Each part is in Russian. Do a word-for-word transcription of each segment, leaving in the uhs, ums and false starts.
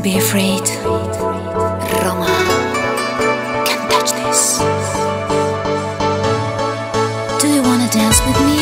be afraid. Roma, can't touch this. Do you wanna dance with me?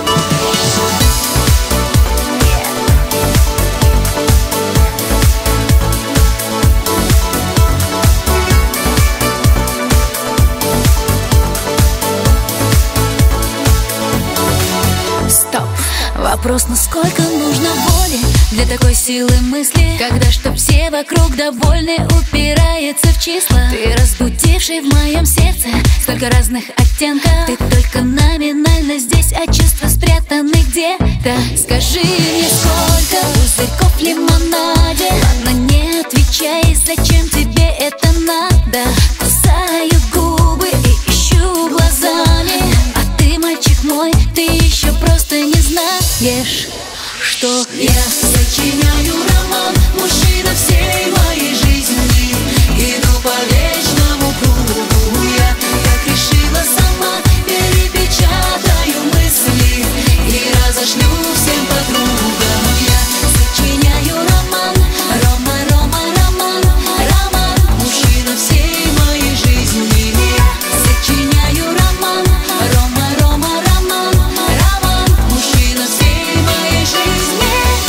Вопрос, насколько нужно воли для такой силы мысли, когда чтоб все вокруг довольны, упирается в числа. Ты разбудивший в моем сердце столько разных оттенков. Ты только номинально здесь, а чувства спрятаны где-то. Скажи мне, сколько пузырьков в лимонаде? Ладно, не отвечай, зачем тебе это надо? Кусаю губы и ищу глазами, а ты, мальчик мой, ты еще просто не знаешь, что я сочиняю роман, мужчина всей моей жизни. Иду по вечному кругу, я как решила сама, перепечатаю мысли и разошлю всем подругам. Я сочиняю роман, Рома, Рома, роман, роман, мужчина всей моей жизни. Я сочиняю роман, Рома, Рома, роман, роман, мужчина всей моей жизни.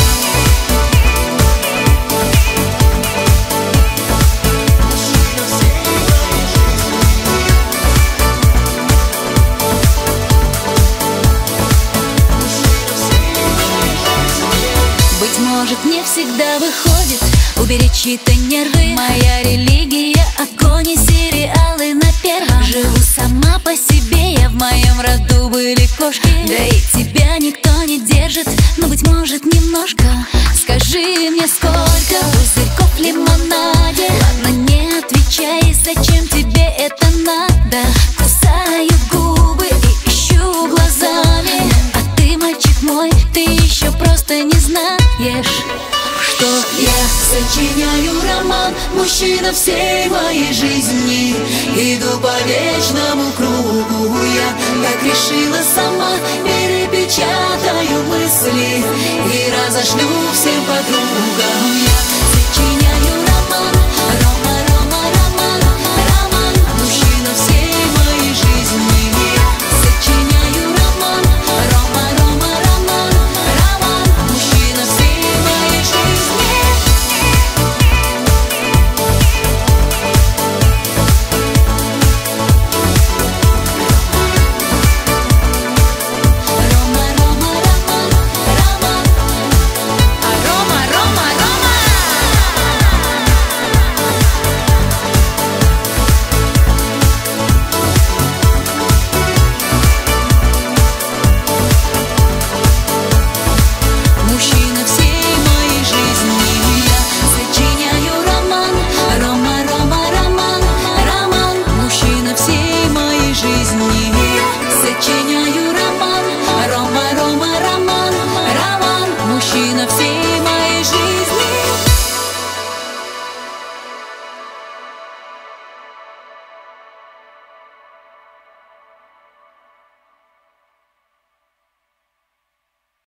Быть может, не всегда выходит уберечь чьи-то нервы. Моя религия — огонь и сериалы на первом. Живу сама по себе, я в моем роду были кошки. Да и тебя никто не держит, но, быть может, немножко. Скажи мне, сколько пузырьков в лимонаде? Ладно, не отвечай, зачем тебе это надо? Кусаю губы и ищу глазами, а ты, мальчик мой, ты еще просто не знаешь, что я сочиняю роман, мужчина всей моей жизни. Иду по вечному кругу, я как решила сама, перепечатаю мысли и разошлю всем подругам. Я